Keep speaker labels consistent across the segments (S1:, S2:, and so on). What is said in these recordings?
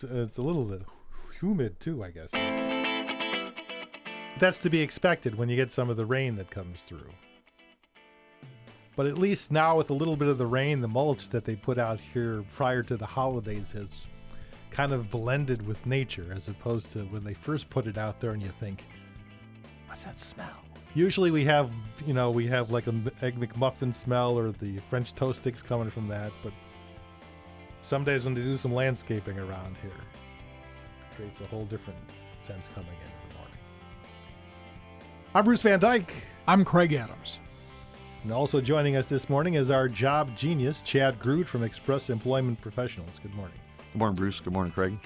S1: it's a little bit humid too, I guess. That's to be expected when you get some of the rain that comes through. But at least now with a little bit of the rain, the mulch that they put out here prior to the holidays has kind of blended with nature, as opposed to when they first put it out there and you think, what's that smell? Usually we have like an Egg McMuffin smell or the French toast sticks coming from that, but some days when they do some landscaping around here, it creates a whole different sense coming in the morning. I'm Bruce Van Dyke.
S2: I'm Craig Adams.
S1: And also joining us this morning is our job genius, Chad Groot from Express Employment Professionals. Good morning.
S3: Good morning, Bruce. Good morning, Craig.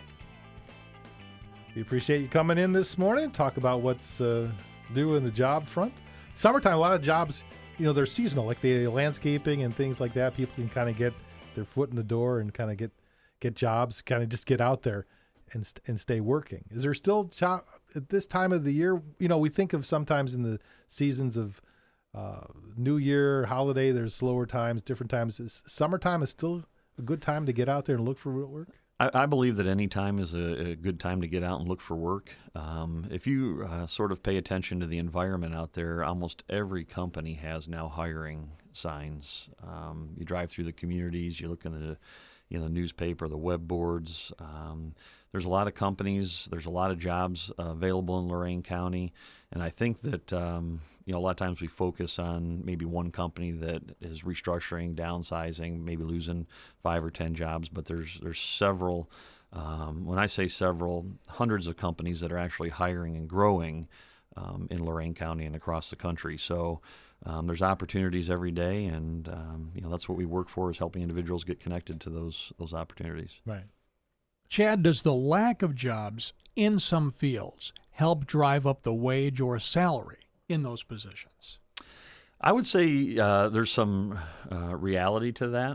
S1: We appreciate you coming in this morning, talk about what's new in the job front. Summertime, a lot of jobs, they're seasonal, like the landscaping and things like that. People can kind of get their foot in the door and kind of get jobs, kind of just get out there and stay working. Is there still job at this time of the year? We think of sometimes in the seasons of New Year, holiday, there's slower times, different times. Summertime is still a good time to get out there and look for work?
S3: I believe that any time is a good time to get out and look for work. If you sort of pay attention to the environment out there, almost every company has now hiring signs. You drive through the communities, you look in the newspaper, the web boards. There's a lot of companies, there's a lot of jobs available in Lorain County, and I think that a lot of times we focus on maybe one company that is restructuring, downsizing, maybe losing 5 or 10 jobs, but there's several, when I say several, hundreds of companies that are actually hiring and growing in Lorain County and across the country. So there's opportunities every day, and that's what we work for, is helping individuals get connected to those opportunities.
S1: Right.
S2: Chad, does the lack of jobs in some fields help drive up the wage or salary in those positions?
S3: I would say there's some reality to that.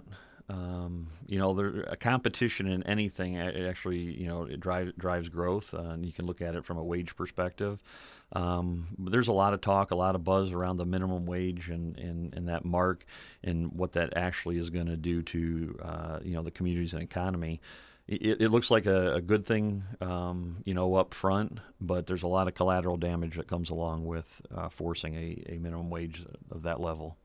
S3: A competition in anything actually, it drives growth, and you can look at it from a wage perspective. There's a lot of talk, a lot of buzz around the minimum wage and that mark and what that actually is going to do to the communities and economy. It looks like a good thing, up front, but there's a lot of collateral damage that comes along with forcing a minimum wage of that level.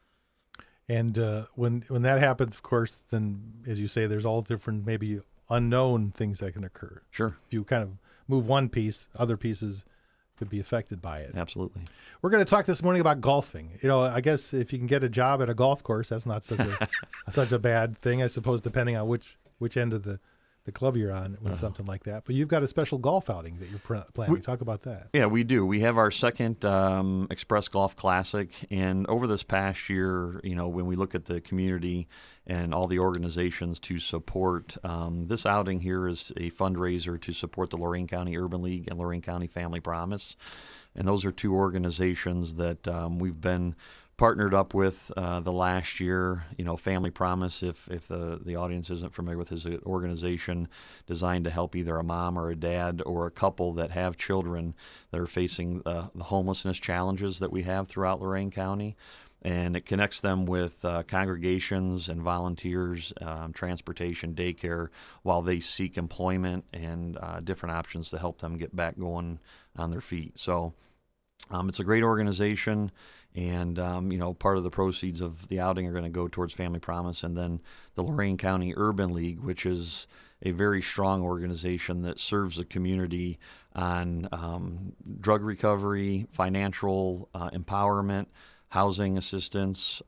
S1: And when that happens, of course, then, as you say, there's all different, maybe unknown things that can occur.
S3: Sure.
S1: If you kind of move one piece, other pieces could be affected by it.
S3: Absolutely.
S1: We're going to talk this morning about golfing. I guess if you can get a job at a golf course, that's not such a bad thing, I suppose, depending on which end of the club you're on with something like that. But you've got a special golf outing that you're planning. Talk about that.
S3: Yeah, we do. We have our second Express Golf Classic, and over this past year, when we look at the community and all the organizations to support, this outing here is a fundraiser to support the Lorain County Urban League and Lorain County Family Promise. And those are two organizations that we've been partnered up with the last year. Family Promise, if the audience isn't familiar with his organization, designed to help either a mom or a dad or a couple that have children that are facing the homelessness challenges that we have throughout Lorain County. And it connects them with congregations and volunteers, transportation, daycare, while they seek employment and different options to help them get back going on their feet. So it's a great organization. And, part of the proceeds of the outing are going to go towards Family Promise, and then the Lorain County Urban League, which is a very strong organization that serves the community on drug recovery, financial empowerment, housing assistance.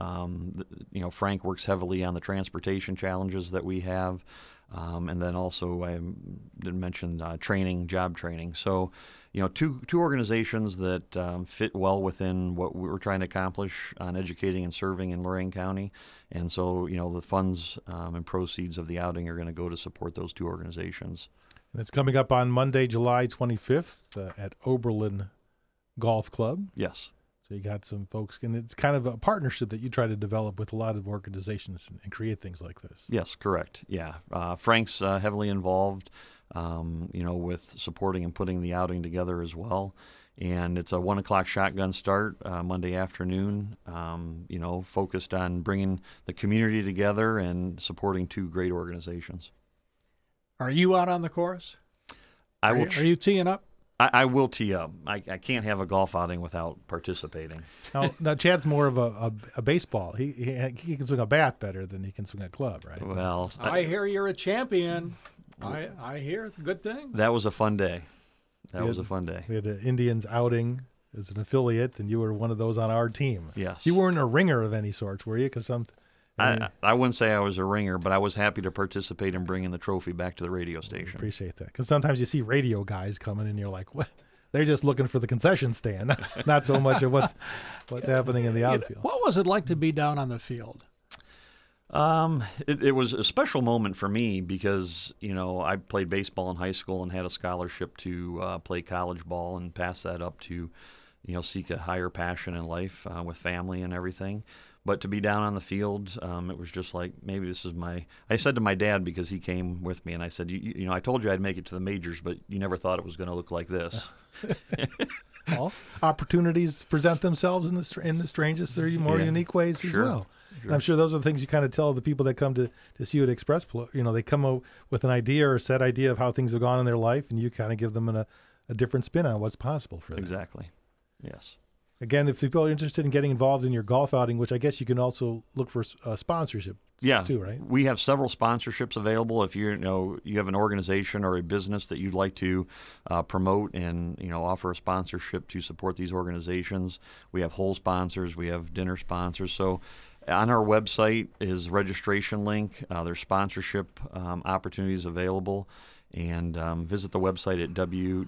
S3: Frank works heavily on the transportation challenges that we have. And then also, I didn't mention job training. So, two organizations that fit well within what we're trying to accomplish on educating and serving in Lorain County. And so, the funds and proceeds of the outing are going to go to support those two organizations.
S1: And it's coming up on Monday, July 25th at Oberlin Golf Club.
S3: Yes.
S1: So you got some folks, and it's kind of a partnership that you try to develop with a lot of organizations and create things like this.
S3: Yes, correct. Yeah. Frank's heavily involved, with supporting and putting the outing together as well. And it's a 1:00 shotgun start Monday afternoon, focused on bringing the community together and supporting two great organizations.
S2: Are you out on the course?
S3: I will.
S2: Are you teeing up?
S3: I will tee up. I can't have a golf outing without participating.
S1: Now Chad's more of a baseball. He can swing a bat better than he can swing a club, right?
S3: Well,
S2: I hear you're a champion. I hear good things.
S3: that was a fun day. That was a fun day.
S1: We had an Indians outing as an affiliate, and you were one of those on our team.
S3: Yes.
S1: You weren't a ringer of any sorts, were you? Because
S3: I wouldn't say I was a ringer, but I was happy to participate in bringing the trophy back to the radio station.
S1: Appreciate that. Because sometimes you see radio guys coming, and you're like, what? They're just looking for the concession stand, not so much of what's happening in the outfield.
S2: What was it like to be down on the field?
S3: It was a special moment for me because, I played baseball in high school and had a scholarship to play college ball and pass that up to, seek a higher passion in life with family and everything. But to be down on the field, it was just like, maybe this is I said to my dad, because he came with me, and I said, I told you I'd make it to the majors, but you never thought it was going to look like this.
S1: Well, opportunities present themselves in the strangest or more unique ways as well. Sure. I'm sure those are the things you kind of tell the people that come to see you at Express. They come with an idea or a set idea of how things have gone in their life, and you kind of give them a different spin on what's possible for them.
S3: Exactly. Yes.
S1: Again, if people are interested in getting involved in your golf outing, which I guess you can also look for sponsorship too, right?
S3: We have several sponsorships available. If you have an organization or a business that you'd like to promote and offer a sponsorship to support these organizations, we have whole sponsors, we have dinner sponsors. So on our website is registration link. There's sponsorship opportunities available. And visit the website at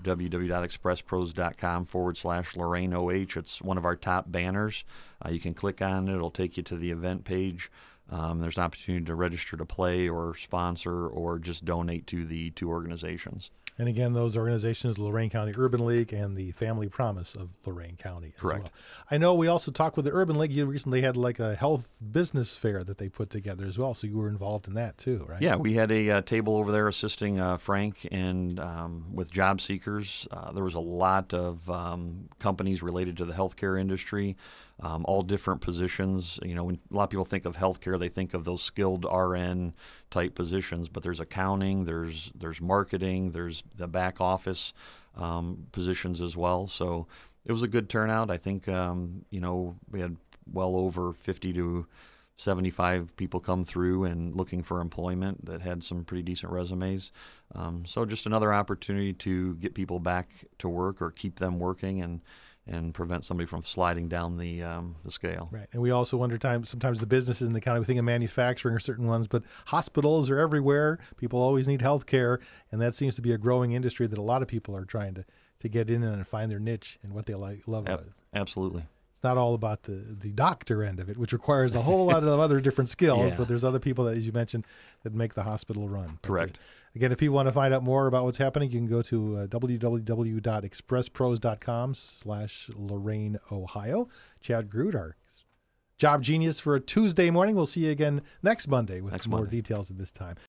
S3: www.expresspros.com/LorraineOH. It's one of our top banners. You can click on it. It'll take you to the event page. There's an opportunity to register to play or sponsor or just donate to the two organizations.
S1: And again, those organizations, Lorain County Urban League and the Family Promise of Lorain County as
S3: Correct.
S1: well. I know we also talked with the Urban League. You recently had like a health business fair that they put together as well, so you were involved in that too, right?
S3: Yeah, we had a table over there assisting Frank and with job seekers. There was a lot of companies related to the healthcare industry, all different positions. When a lot of people think of healthcare, they think of those skilled RN type positions, but there's accounting, there's marketing, there's the back office positions as well. So it was a good turnout. I think we had well over 50 to 75 people come through and looking for employment that had some pretty decent resumes. So just another opportunity to get people back to work or keep them working and prevent somebody from sliding down the scale.
S1: Right. And we also wonder sometimes the businesses in the county, we think of manufacturing or certain ones, but hospitals are everywhere. People always need health care, and that seems to be a growing industry that a lot of people are trying to get in and find their niche and what they love.
S3: Absolutely.
S1: It's not all about the doctor end of it, which requires a whole lot of other different skills, but there's other people that, as you mentioned, that make the hospital run.
S3: Correct.
S1: Again, if people want to find out more about what's happening, you can go to www.expresspros.com/Lorain, Ohio. Chad Groot, our job genius for a Tuesday morning. We'll see you again next Monday with more details at this time.